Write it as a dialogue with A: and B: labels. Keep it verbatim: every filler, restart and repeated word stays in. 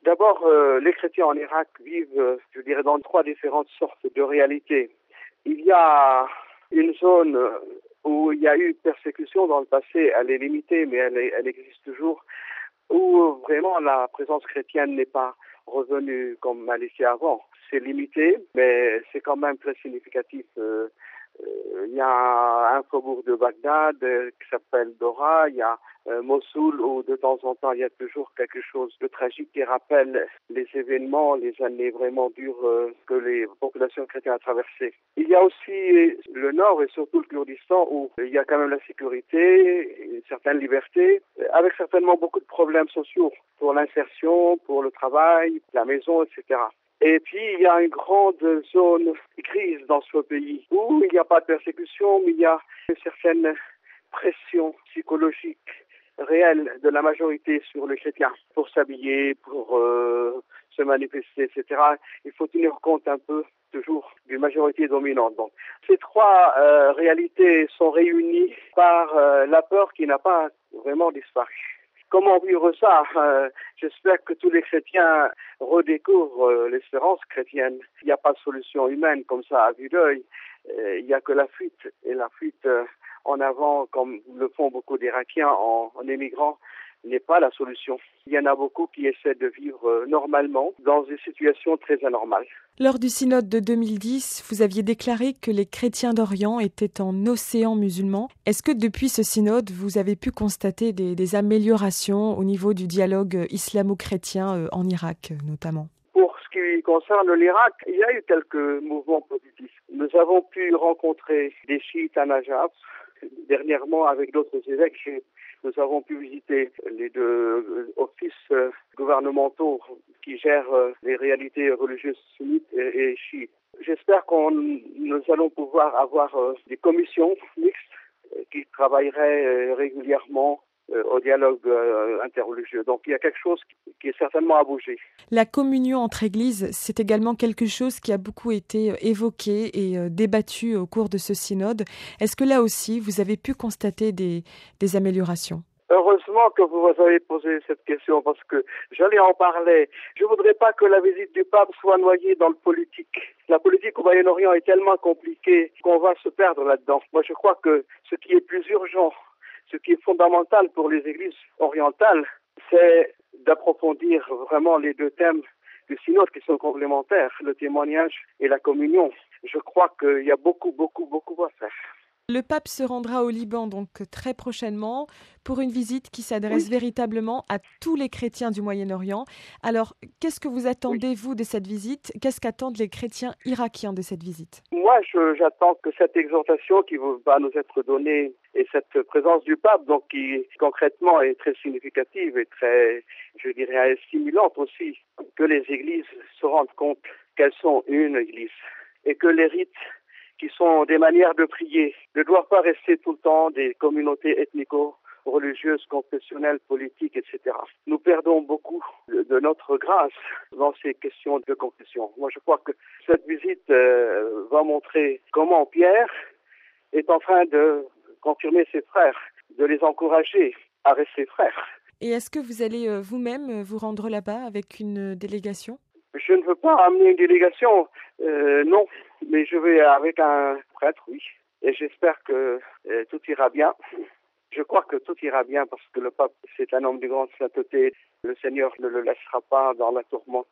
A: D'abord, euh, les chrétiens en Irak vivent, euh, je dirais, dans trois différentes sortes de réalités. Il y a une zone où il y a eu persécution dans le passé, elle est limitée, mais elle, est, elle existe toujours, où vraiment la présence chrétienne n'est pas revenue comme elle était avant. C'est limité, mais c'est quand même très significatif. Euh, euh, il y a un faubourg de Bagdad euh, qui s'appelle Dora, il y a euh, Mossoul où de temps en temps il y a toujours quelque chose de tragique qui rappelle les événements, les années vraiment dures euh, que les populations chrétiennes ont traversées. Il y a aussi le nord et surtout le Kurdistan où il y a quand même la sécurité, une certaine liberté, avec certainement beaucoup de problèmes sociaux pour l'insertion, pour le travail, la maison, et cetera. Et puis, il y a une grande zone grise dans ce pays où il n'y a pas de persécution, mais il y a une certaine pression psychologique réelle de la majorité sur les chrétiens pour s'habiller, pour euh, se manifester, et cetera. Il faut tenir compte un peu toujours d'une majorité dominante. Donc, ces trois euh, réalités sont réunies par euh, la peur qui n'a pas vraiment disparu. Comment vivre ça? euh, J'espère que tous les chrétiens redécouvrent euh, l'espérance chrétienne. Il n'y a pas de solution humaine comme ça à vue d'œil. Euh, il n'y a que la fuite. Et la fuite euh, en avant, comme le font beaucoup d'Irakiens en, en émigrant, n'est pas la solution. Il y en a beaucoup qui essaient de vivre euh, normalement dans des situations très anormales.
B: Lors du synode de deux mille dix, vous aviez déclaré que les chrétiens d'Orient étaient en océan musulman. Est-ce que depuis ce synode, vous avez pu constater des, des améliorations au niveau du dialogue islamo-chrétien en Irak notamment?
A: Pour ce qui concerne l'Irak, il y a eu quelques mouvements positifs. Nous avons pu rencontrer des chiites à Najaf, dernièrement avec d'autres évêques. Nous avons pu visiter les deux offices gouvernementaux qui gèrent les réalités religieuses sunnites et chiites. J'espère qu'on nous allons pouvoir avoir des commissions mixtes qui travailleraient régulièrement au dialogue interreligieux. Donc il y a quelque chose qui est certainement à bouger.
B: La communion entre églises, c'est également quelque chose qui a beaucoup été évoqué et débattu au cours de ce synode. Est-ce que là aussi, vous avez pu constater des, des améliorations?
A: Heureusement que vous avez posé cette question parce que j'allais en parler. Je voudrais pas que la visite du pape soit noyée dans le politique. La politique au Moyen-Orient est tellement compliquée qu'on va se perdre là-dedans. Moi, je crois que ce qui est plus urgent, ce qui est fondamental pour les églises orientales, c'est d'approfondir vraiment les deux thèmes du synode qui sont complémentaires, le témoignage et la communion. Je crois qu'il y a beaucoup, beaucoup, beaucoup à faire.
B: Le pape se rendra au Liban donc très prochainement pour une visite qui s'adresse oui. véritablement à tous les chrétiens du Moyen-Orient. Alors, qu'est-ce que vous attendez, oui. vous, de cette visite? Qu'est-ce qu'attendent les chrétiens irakiens de cette visite?
A: Moi, je, j'attends que cette exhortation qui va nous être donnée et cette présence du pape, donc qui concrètement est très significative et très, je dirais, stimulante aussi, que les églises se rendent compte qu'elles sont une église et que les rites qui sont des manières de prier, ne doivent pas rester tout le temps des communautés ethnico-religieuses, confessionnelles, politiques, et cetera. Nous perdons beaucoup de notre grâce dans ces questions de confession. Moi, je crois que cette visite euh, va montrer comment Pierre est en train de confirmer ses frères, de les encourager à rester frères.
B: Et est-ce que vous allez euh, vous-même vous rendre là-bas avec une délégation?
A: Je ne veux pas amener une délégation, euh, non, mais je vais avec un prêtre, oui, et j'espère que euh, tout ira bien. Je crois que tout ira bien parce que le pape, c'est un homme de grande sainteté. Le Seigneur ne le laissera pas dans la tourmente.